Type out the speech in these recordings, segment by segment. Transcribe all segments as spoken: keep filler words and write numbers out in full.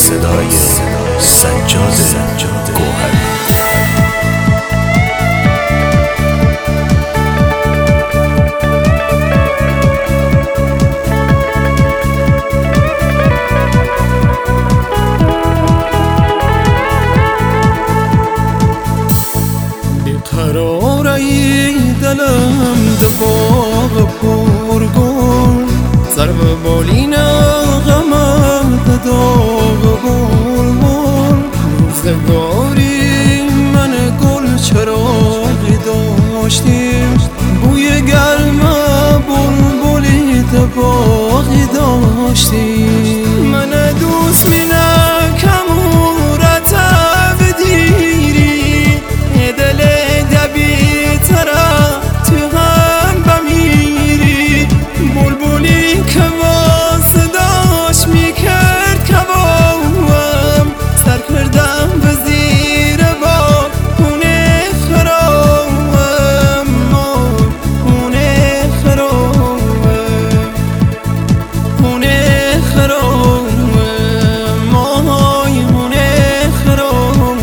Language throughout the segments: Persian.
صدای سجاد گوهری. قراری دلم دفاق پرگل سر و بالین غمم داغ بلبل روزگاری من گل چراغی داشتیم بوی گرم بلبلی دباغی داشتیم من دوست می نکم و رتب دیری دل دبی ترا تو هم بمیری بلبلی که با صداش میکرد کبابم سر کردم به زیر با خونه خرابم خونه خرابم خونه خرابم مای خونه خرابم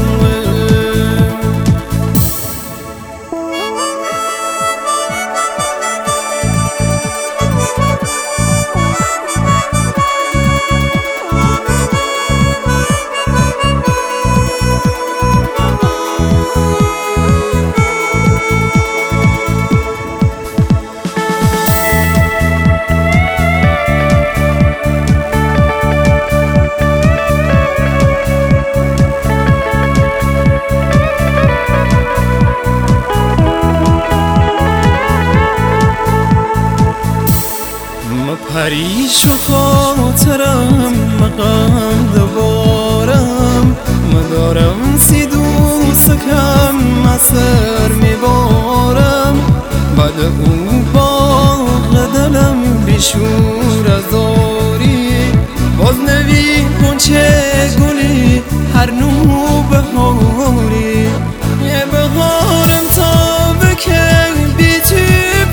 پریش و خاطرم مقام دوارم مدارم سی دوست کم اثر میبارم بعد او باغ دلم بیشور ازاری باز نوی کنچه گلی هر نو بهاری یه بهارم تا بکن بی تو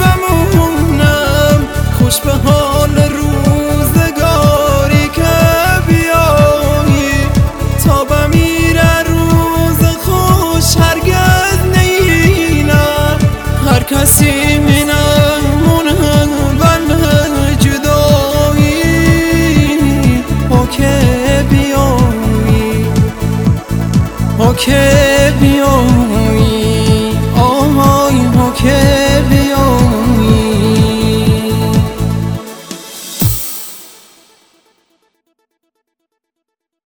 بمونم خوش به حال روزگاری که بیایی تا بمیره روز خوش هرگز نینا هر کسی منمونه بند جدایی ها که بیایی ها که بیایی